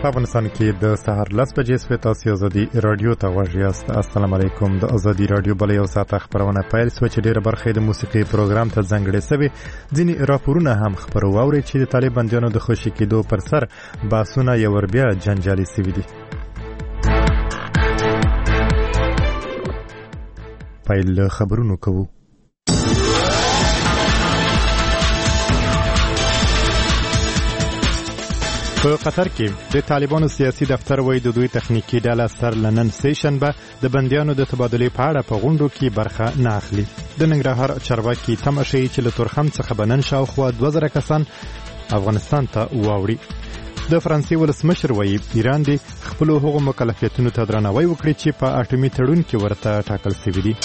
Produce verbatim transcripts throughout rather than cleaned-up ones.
افغانستان کې د سهار لس بجې سوي تاسو ازادي رادیو ته غوږ یاست. السلام علیکم. د ازادي رادیو بل یو ساعت خبرونه پیل سو چې ډیره برخه د موسیقي پروګرام ته ځانګړې سوي. ځینې راپورونه هم خبرو واوري چې د طالبانو د خوشي کېدو پر سر باسونه یو ور بیا جنجالي سوي دي. پیل خبرونو کوو. په قطر کې د طالبانو سیاسي دفتر وایي د دوی تخنیکی ډله سر لنن سیشن به د بندیانو د تبادلې په اړه په غونډو کې برخه نه اخلي. د ننګرهار چارواکي تمه شي چې له تورخم څخه بنن شاوخوا دوه زره کسان افغانستان ته واوړي. د فرانسې ولسمشر وایي ایران د خپل حقوقو مکلفیتونو ته درناوی وکړي چې په اټومي تړون کې ورته ټاکل شوی دی.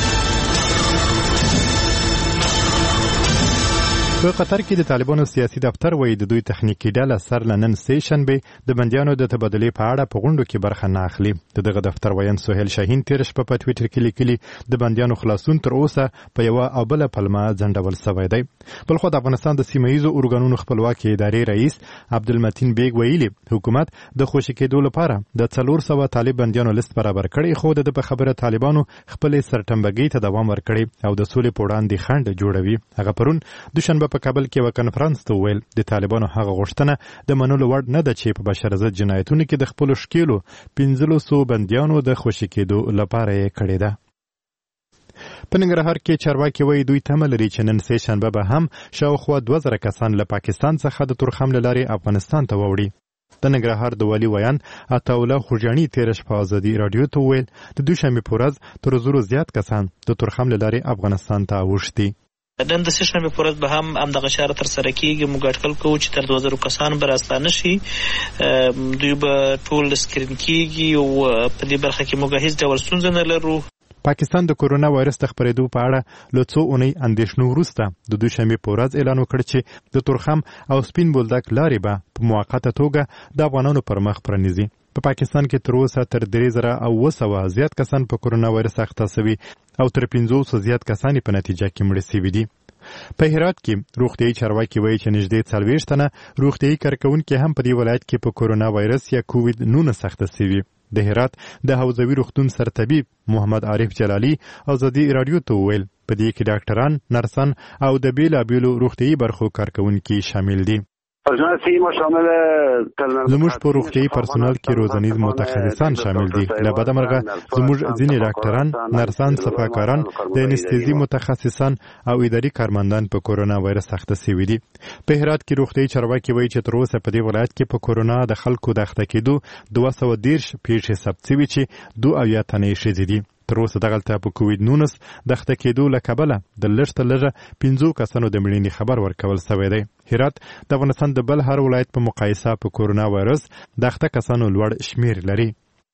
په قطر کې د طالبانو سیاسي دفتر وایي د دوی تخنیکی ډله سر لنن سیشن به د بندیانو د تبادلې په اړه په غونډو کې برخه نه اخلي. دغه دفتر وایي سهیل شاهین تیر شپه په ټوئیټر کې لیکلي د بندیانو خلاصون تر اوسه په یو او بل پلمه ځنډول شوی دی. بلخو د افغانستان د سیمه‌ایزو ارګانونو خپلواکي ادارې رئیس عبدالمتین بیگ ویلي حکومت د خوشي کېدو لپاره د څلور سوه طالب بندیانو لیست برابر کړی، خو د په خبره طالبانو خپل سرټمبګۍ ته دوام ورکړي او د سولې په وړاندې خنډ جوړوي. هغه پرون دوشنبه په کابل کې یو کنفرانس ته ویل د طالبانو هغه غوښتنه د منلو وړ نه ده چې په بشر ضد جنایتونو کې د خپل شکیلو پنځلس سوه بندیانو د خوشي کېدو لپاره یې کړې ده. په ننګرهار کې چارواکي وایي دوی تمه لري چې نن سه شنبه به هم شاوخوا دوه زره کسان له پاکستان څخه د تورخم له لارې افغانستان ته واوړي. د ننګرهار د والي ویان عطاالله خوږیاڼي تیر شپه ازادي رادیو ته ویل د دوشنبې په ورځ تر زرو زیات کسان د تورخم له لارې افغانستان ته اوښتي. نن د سه شنبې په ورځ به هم همدغه چاره ترسره کېږي. موږ اټکل کوو چې تر دوه زره کسان به راستانه شي. دوی به ټول سکرین کېږي او په دې برخه کې موږ هیڅ ډول ستونزه نه لرو. پاکستان د کورونا وایرس د خپرېدو په اړه له څو اونۍ اندېښنو وروسته د دوشنبې په ورځ اعلان وکړ چې د تورخم او سپین بولدک لارې به په موقته توګه د افغانانو پر مخ پرانیزي. په پا پاکستان کې تر اوسه تر درې زره او اوه سوه زیات کسان په کورونا وایرس اخته شوي او تر پنځوسو زیات کسان په نتیجه کې مړه شوي دي. په هرات کې روغتیايي چارواکي وایي چې نږدې څلوېښت تنه روغتیايي کارکوونکي هم په دې ولایت کې په کورونا وایرس یا کووید نولس اخته شوي. د هرات د حوزوي روغتون سرطبیب محمد عارف جلالي ازادي رادیو ته وویل په دې کې ډاکټران، نرسان او د بیلابیلو روغتیايي برخو کارکوونکي شامل دي. زموږ په روغتیايي پرسونل کې روزنیز متخصصان شامل دي. له بده مرغه زموږ ځینې ډاکټران، نرسان، صفاکاران، د انستیزي متخصصان او اداري کارمندان په کورونا وایرس اخته شوي دي. په هرات کې روغتیايي چارواکي وایي چې تر اوسه په دې ولایت کې په کورونا د خلکو د اخته کېدو دوه سوه دېرش پیښې ثبت شوي چې دوه اویا تنې ښځې دي. تر اوسه دغلته په کووید نولس د اخته کېدو له کبله د لږ تر لږه پنځو کسانو د مړینې خبر ورکول شوی دی. هرات د افغانستان د بل هر ولایت په مقایسه په کورونا وایرس د اخته کسانو لوړ شمیر لري.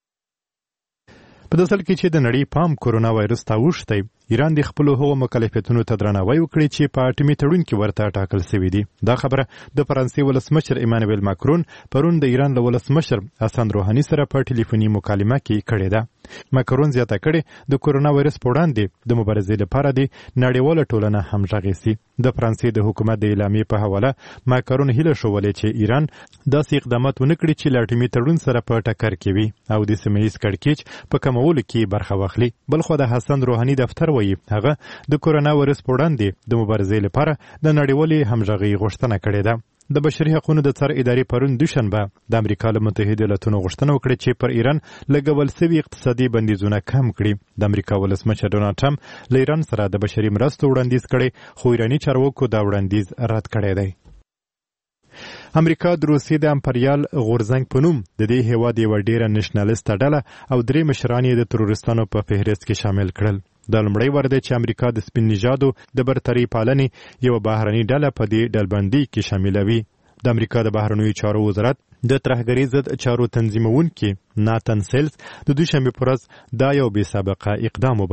په دې اصل کې چې د نړۍ پام کورونا وایرس ته اوښتی، ایران د خپل حقوقو مکلفیتونو ته درناوی وکړي چې په اټومي تړون کې ورته ټاکل شوی دی. دا خبره د فرانسې ولسمشر ایمانوئل ماکرون پرون د ایران له ولسمشر حسن روحاني سره په ټلیفوني مکالمه کې کړې ده. ماکرون زیاته کړې د کورونا وایرس په وړاندې د مبارزې لپاره د نړیواله ټولنه همغږي سي. د فرانسې د حکومت د اعلامیې په حواله ماکرون هیله شولې چې ایران داسې اقدامات ونه کړي چې له اټومي تړون سره په ټکر کې وي او د سیمه ییز کړکېچ په کمولو کې برخه واخلي. بلخو د حسن روحاني دفتر وایي هغه د کورونا وایرس په وړاندې د مبارزې لپاره د نړیوالې همغږۍ غوښتنه کړې ده. د بشري حقوقو د څار ادارې پرون دوشنبه د امریکا له متحده ایالاتونو غوښتنه وکړه چې پر ایران لګول شوي اقتصادي بندیزونه کم کړي. د امریکا ولسمشر ډونالډ ټرمپ له ایران سره د بشري مرستو وړاندیز کړي، خو ایراني چارواکو دا وړاندیز رد کړی دی. امریکا د روسیې د امپریال غورځنګ په نوم د دې هیواد یوه ډیره نېشنلیسته ډله او درې مشران یې د تروریستانو په فهرست کې شامل کړل. دا لومړی وار دی چې امریکا د سپین نژادو د برتري پالنې یوه بهرنۍ ډله په دې ډلبندۍ کې شاملوي. د امریکا د بهرنیو چارو وزارت د ترهګرۍ ضد چارو تنظیمونکي ناتن سیلز د دوشنبې په ورځ دا یو بې سابقه اقدام وباله.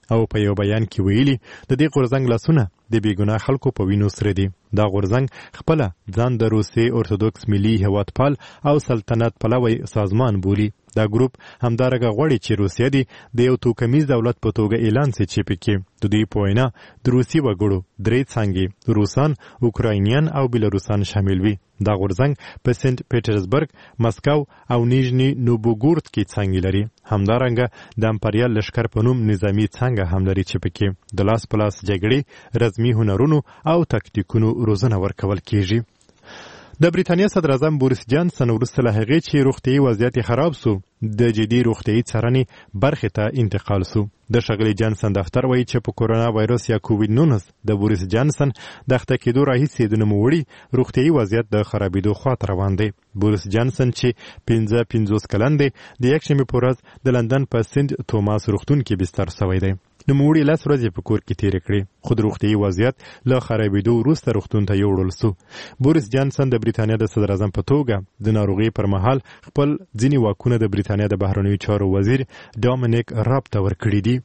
او په یو بیان کې ویلي د دې غورځنګ لاسونه د بیګناه خلکو په وینو سره دي. دا غورځنګ خپل ځان د روسي اورتودوکس ملي هیوادپال او سلطنت پلوي سازمان بولي. دا ګروپ همدارنګه غواړي چې روسیه دی د یو توکمیز دولت په توګه اعلان شي چې پکې د دوی په وینا د روسي وګړو درې څانګې روسان، اوکراینیان او بلاروسان شامل وي. دا غورځنګ په سنت پیټرزبرګ، مسکو او نیژني نوبوګورد کې څانګې لري. همدارنګه د امپریال لشکر په نوم نظامی څانګه هم لري چې پکې د لاس په لاس جګړې، رزمي هنرونو او تکتیکونو روزنه ورکول کیږي. د بریتانیا صدر اعظم بوریس جانسن وروسته له هغې چې روغتیایي وضعیت خراب سو د جدي روغتیایي څارنې برخې ته انتقال سو. د ښاغلي جانسن دفتر وایي چې په کورونا وایرس یا کووډ نولس د بوریس جانسن د اخته کېدو راهیسې د نوموړي روغتیایي وضعیت د خرابېدو خواته روان دی. بوریس جانسن چې پنځه پنځوس کلن دی د یکشنبې په ورځ د لندن په سنت توماس روغتون کې بستر سوی دی. نوموړي لس ورځې په کور کې تېرې کړې، خو د روغتیایي وضعیت له خرابېدو وروسته روغتون ته یوړل سو. بوریس جانسن د بریتانیا د صدر اعظم په توګه د ناروغۍ پر مهال خپل ځینې واکونه د بریتانیا د بهرنیو چارو وزیر ډومینیک راب ته ورکړي دي.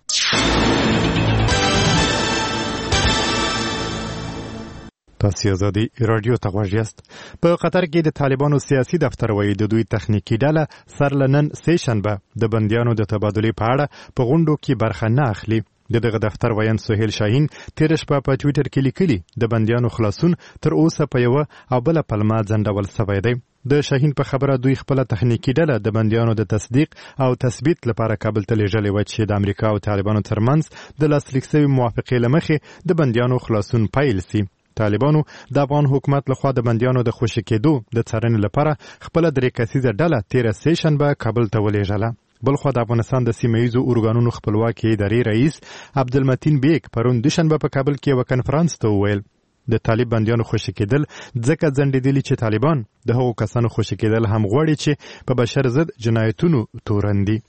تاسو آزادي رادیو ته غوږ یاست. په قطر کې د طالبانو سیاسي دفتر وایي د دوی تخنیکي ډله سرلنن سه شنبه د بندیانو د تبادلې په اړه په غونډو کې برخه نه اخلي. د دغه دفتر ویان سهیل شاهین تیر شپه په ټویټر کې لیکلي د بندیانو خلاصون تر اوسه په یو او بل پلمه ځنډول شوی دی. د شاهین په خبره دوی خپل تخنیکي ډله د بندیانو د تصدیق او تثبیت لپاره کابل ته لیږلې و چې د امریکا او طالبانو ترمنځ د لاسلیک شوي موافقې له مخې د بندیانو خلاصون پیل سي. طالبانو د افغان حکومت لخوا د بندیانو د خوشي کېدو د څارنې لپاره خپل درې کسیزه ډله تیره سه شنبه کابل ته ولېږله. بلخوا د افغانستان د سیمه ییزو ارګانونو خپلواکي ادارې رئیس عبدالمتین بیگ پرون دوشنبه په کابل کې یو کنفرانس ته وویل د طالب بندیانو خوشي کېدل ځکه ځنډېدلي چې طالبان د هغو کسانو خوشي کېدل هم غواړي چې په بشر ضد جنایتونو تورن دي.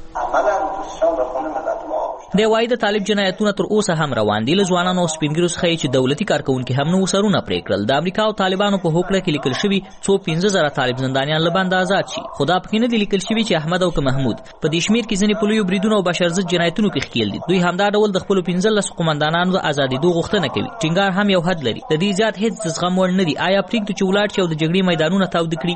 د وای د طالب جنایتونه تر اوسه هم روان دي. له ځوانانو او سپینګیرو څخه چې دولتي کارکونکي هم نو سرونه پرې کړل. د امریکا او طالبانو په هوکړه کې لیکل شوی څو پنځه زره طالب زندانیان له بند آزاد شي. خدا پکې نه دی لیکل شوی چې احمد او که محمود په دې شمیر کې ځینې پولیو بریدونو او بشر ضد جنایتونو کې ښکیل دي. دوی همدا ډول د خپل پنځلس قومندانانو د ازادېدو غوښتنه کوي. ټینګار هم یو حد لري. د دې زیات هیڅ زغم وړ نه دي. آیا پرېږدو چې ولاړ شي او د جګړې میدانونه تاوده کړي؟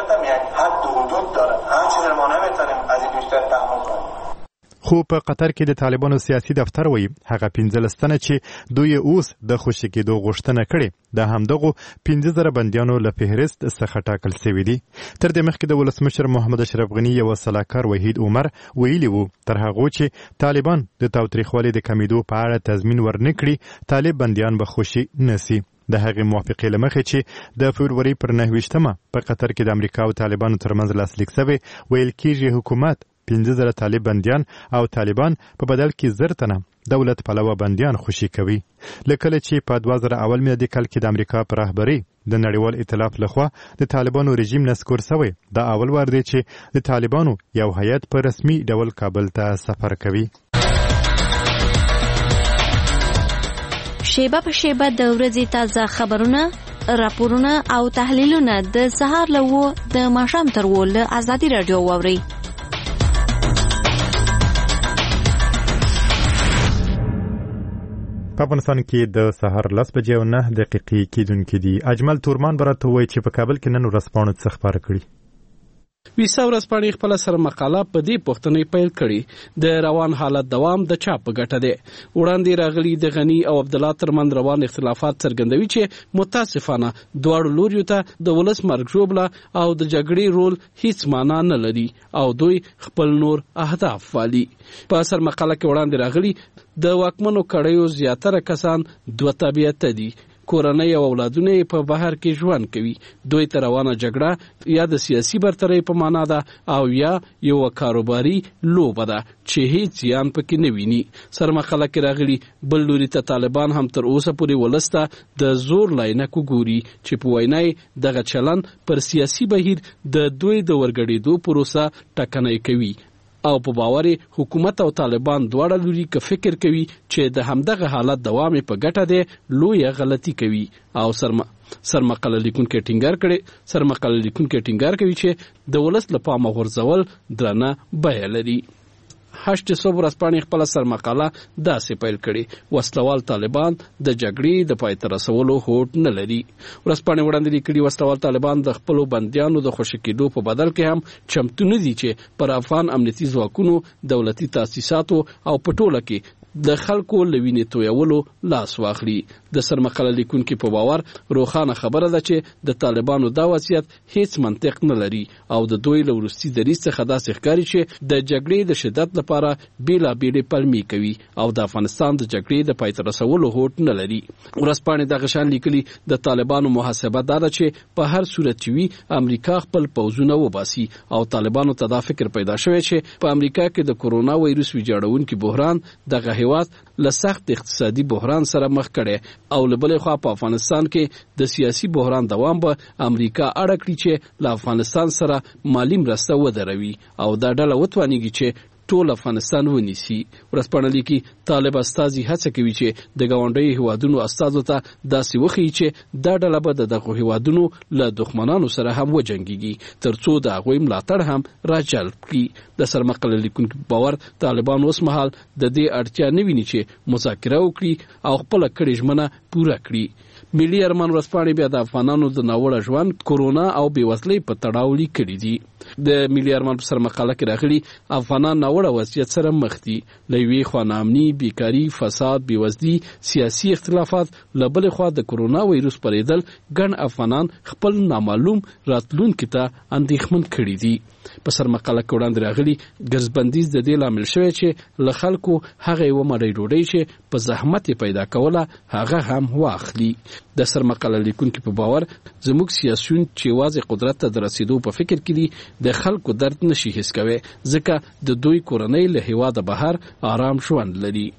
خو په قطر کې د طالبانو سیاسي دفتر وایي هغه پنځلس تنه چې دوی اوس د خوشي کېدو غوښتنه کړې د همدغو پنځه زره بندیانو له فهرست څخه ټاکل شوي دي. تر دې مخکې د ولسمشر محمد اشرف غني یو سلاکار وحید عمر ویلي وو تر هغه چې طالبان د تاوتریخوالي د کمیدو په اړه تضمین ورنکړي طالب بندیان به خوشي نسی. د هغې موافقې له مخې چې د فبروري پر نهه ویشتمه په قطر کې د امریکا او طالبانو ترمنځ لاسلیک شوی ویل کېږي حکومت پنځه زره طالب بندیان او طالبان په بدل کې زر تنه دولت پلوه بندیان خوشي کوي. لکه چې په دوه زره اول میلادي کال کې د امریکا پر رهبرۍ د نړیوال ائتلاف لخوا د طالبانو رژیم نسکور شوی دا اول وار دی چې د طالبانو یو هیئت په رسمي ډول کابل ته سفر کوي. شیبه په شیبه د ورځې تازه خبرونه، راپورونه او تحلیلونه د سهار له و د ماښام تر و له آزادي رادیو واورئ. په افغانستان کې د سهار لس بجې او نه دقیقې کېدونکې دي. اجمل تورمان به راته ووایي چې په کابل کې نن ورځپاڼو څه خپاره کړي. ویسا ورځپاڼې خپله سره مقاله په دې پوښتنې پیل کړې د روان حالت دوام د چا په ګټه دی. وړاندې راغلي د غني او عبدالله ترمنځ روان اختلافات څرګندوي چې متاسفانه دواړو لوریو ته د ولس مرګ ژوبله او د جګړې رول هیڅ معنا نه لري او دوی خپل نور اهداف والي. په سر مقاله کې وړاندې راغلي د واکمنو کړیو زیاتره کسان دوه طبیعته دي. کورنۍ او اولادونه په بهر کې ژوند کوي. دوی ته روانه جګړه یا د سیاسي برترۍ په معنا ده او یا یو کاروباري لوبه ده چې هیڅ زیان پکې نه ویني. سرمقاله کې راغلي بل لوري ته طالبان هم تر اوسه پورې ولسته د زور لاینک ګوري چې په وینای دغه چلن پر سیاسي بهیر د دوی د ورګړېدو پروسه ټکنۍ کوي او په باور حکومت او طالبان دواړه لوري که فکر کوي چې د همدغه حالت دوام په ګټه دی لوی غلطي کوي او سرما سرمقاله لیکونکي ټینګار کړي سرمقاله لیکونکي ټینګار کوي چې د ولس لپاره غورځول درنه بیه لري. هشت صبح ورځپاڼې خپل سرمقاله داسې پیل کړي: وسلوال طالبان د جګړې د پای ته رسولو هوډ نه لري. ورځپاڼې وړاندې لیکلي وسلوال طالبان د خپلو بندیانو د خوشي کېدو په بدل کې هم چمتو نه دي چې پر افغان امنیتي ځواکونو، دولتي تاسیساتو او په ټوله کې د خلکو له وینې تویولو لاس واخلي. د سرمقاله لیکونکي په باور روښانه خبره ده چې د طالبانو دا وضعیت هیڅ منطق نه لري او د دوی له وروستي دریځ څخه داسې ښکاري چې د جګړې د شدت لپاره بېلابېلې پلمې کوي او د افغانستان د جګړې د پای ته رسولو هوډ نه لري. ورځپاڼې دغه شان لیکلي د طالبانو محاسبه دا ده چې په هر صورت چې وي امریکا خپل پوځونه وباسي او طالبانو ته دا فکر پیدا شوی چې په امریکا کې د کورونا وایروس ویجاړونکي بحران دغه هیواد له سخت اقتصادي بحران سره مخ کړي او له بلې خوا په افغانستان کې د سیاسي بحران دوام به امریکا اړه کړي چې له افغانستان سره مالی مرسته ودروي او دا ډله وتوانیږي چې ټول افغانستان ونیسي. ورځپاڼه لیکي طالب استازي هڅه کوي چې د ګاونډیو هیوادونو استازو ته داسې وښیي چې دا ډله به د دغو هیوادونو له دښمنانو سره هم وجنګیږي ترڅو د هغوی ملاتړ هم راجلب کړي. د سرمقاله لیکونکي باور طالبان اوس مهال د دې اړتیا نه ویني چې مذاکره وکړي او خپله کړې ژمنه پوره کړي. ملي ارمان ورځپاڼې بیا د افغانانو د ناوړه ژوند، کورونا او بېوزلۍ په تړاو لیکلي دي. د ملي ارمان په سرمقاله کې راغلي افغانان ناوړه وضعیت سره مخ دي. له یوې خوا ناامني، بیکاري، فساد، بېوزلي، سیاسي اختلافات، له بلې خوا د کورونا وایروس پرېدل ګڼ افغانان خپل نامعلوم راتلونکي ته اندېښمن کړي دي. په سرمقاله کې وړاندې راغلي ګرځبندیز د دې لامل شوی چې له خلکو هغه یوه مړۍ ډوډۍ چې په زحمت یې پیدا کوله هغه هم واخلي. د سرمقاله لیکونکي په باور زموږ سیاسیون چې یوازې قدرت ته د رسیدو په فکر کې دي د خلکو درد نشي حس کوي ځکه د دوی کورنۍ له هیواده بهر آرام ژوند لري.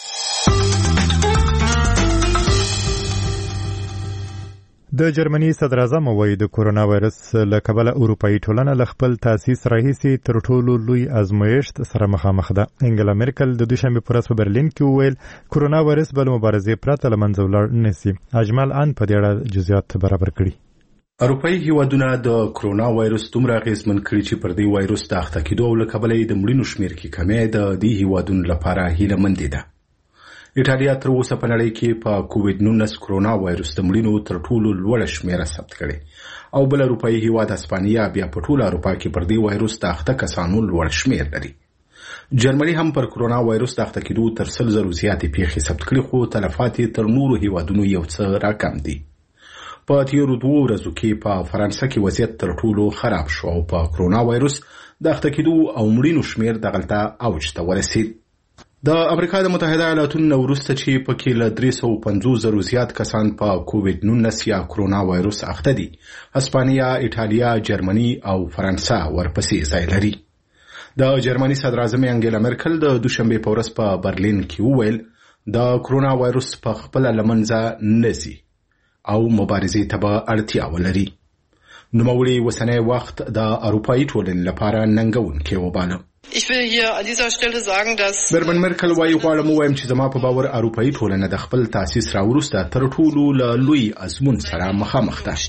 د جرمني صدر اعظم وایي د کورونا وایرس له کبله اروپایي ټولنه له خپل تاسیس راهیسې تر ټولو لوی ازمایښت سره مخامخ ده. انګلا میرکل د دوشنبې په ورځ په برلین کې وویل کورونا وایرس به له مبارزې پرته له منځه ولاړ نه شي. اجمل ان په دې اړه جزئیات برابر کړي. اروپایي هیوادونه د کرونا وایرس دومره اغېزمن کړي چې پر دې وایرس د اخته کېدو له کبله د مړینو شمېر کې کمې د دې هیوادونو لپاره هیله مندي ده. ایټالیا تر اوسه په نړۍ کې په کووډ نولس کرونا وایرس د مړینو تر ټولو لوړه شمیره ثبت کړې او بل اروپایي هیواد اسپانیا بیا په ټوله اروپا کې پر دې وایرس د اخته کسانو لوړ شمیر لري. جرمني هم پر کرونا وایرس د اخته کېدو تر سل زرو زیاتې پیښې ثبت کړې خو تلفات یې تر نورو هیوادونو یو څه راکم دي. په تیرو دوو ورځو کې په فرانسه کې وضعیت تر ټولو خراب شو او په کرونا وایرس د اخته کېدو او مړینو شمیر دغلته اوج ته ورسید. د امریکا د متحده ایالاتونو وروسته چې پکې له درې سوه پنځوس زرو زیات کسان په کووډ نولس یا کرونا وایرس اخته دي، اسپانیا، ایټالیا، جرمني او فرانسه ورپسې ځای لري. د جرمني صدر اعظم انګلا میرکل د دوشنبې په ورځ په برلین کې وویل د کرونا وایرس په خپله له منځه نه ځي او مبارزې ته به اړتیا ولري. نوموړي اوسنی وخت د اروپایي ټولنې لپاره ننګونکی وباله. Ich will hier an dieser Stelle sagen, dass برمن مرکل وايي غواړم ووایم چې زما په باور اروپایي ټولنه د خپل تاسیس راوروسته تر ټولو له لوی ازمون سره مخامخ ده.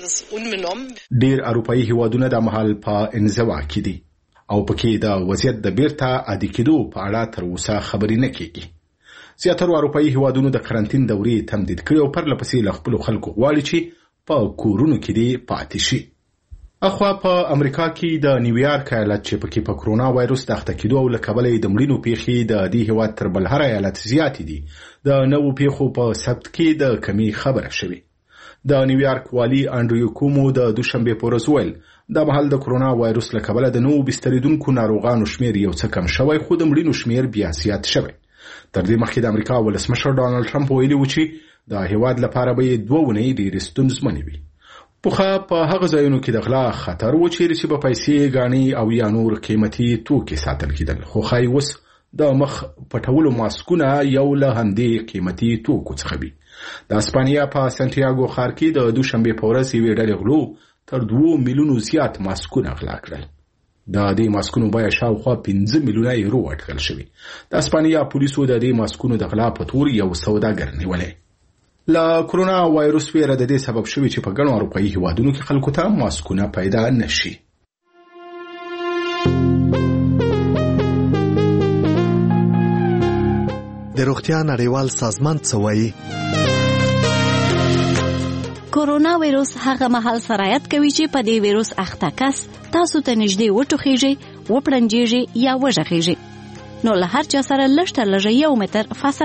ډېر اروپایي هیوادونه د مهال په انزوا کې دي او پکې د وضعیت د بیرته عادي کېدو په اړه تر اوسه خبرې نه کېږي. زیاتره اروپایي هیوادونو د قرنطین دورې تمدید کړي او پرله پسې له خپلو خلکو غواړي چې په کورونو کې دې پاتې شي. اخوا په امریکا کې د نیویارک ایالت چې پکې په کرونا وایرس د اخته کېدو او له کبله د مړینو پیښې د دې هیواد تر بل هر ایالت زیاتې دي، د نوو پیښو په ثبت کې د کمی خبره شوې. د نیویارک والي انډریو کومو د دوشنبې په ورځ ویل د مهال د کرونا وایرس له کبله د نوو بستریدونکو ناروغانو شمیر یو څه کم شوی خو د مړینو شمیر بیا زیات شوی. تر دې مخکې د امریکا ولسمشر ډانلډ ټرمپ ویلي و چې د هیواد لپاره به یې دوه اونۍ ډېرې ستونزمنې وي. پوخه په هغه ځایونو کې د غلا خطر و چیرې چې به پیسې، ګاڼې او یا نور قیمتي توکي ساتل کېدل، خو ښایي اوس د مخ پټولو ماسکونه یو له همدې قیمتي توکو څخه وي. د اسپانیا په سانتیاګو ښار کې د دوشنبې په ورځ یوې ډلې غلو تر دوو میلیونو زیات ماسکونه غلا کړل. د دې ماسکونو بیه شاوخوا پنځه میلیونه یورو اټکل شوې. د اسپانیا پولیسو د دې ماسکونو د غلا په تور یو سوداګر نیولی. له کرونا وایرس ویره د دې سبب شوی چې په ګڼو اروپایي هیوادونو کې خلکو ته ماسکونه پیدا نشي. د روغتیا نړیوال سازمان څه وایي؟ کورونا وایروس هغه مهال سرایت کوي چې په دې وایروس اخته کس تاسو ته نږدې وټوخیږي، وپړنجیږي یا وژغیږي. نو له هر چا سره لږ تر لږه یو متر فاصله